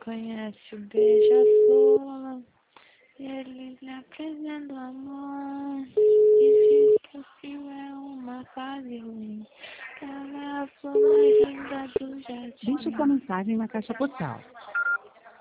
conhece o beija-flor, ele lhe apresenta o amor, e diz que o frio é uma fase ruim, ela é a flor mais linda do jardim. Deixe sua mensagem na caixa postal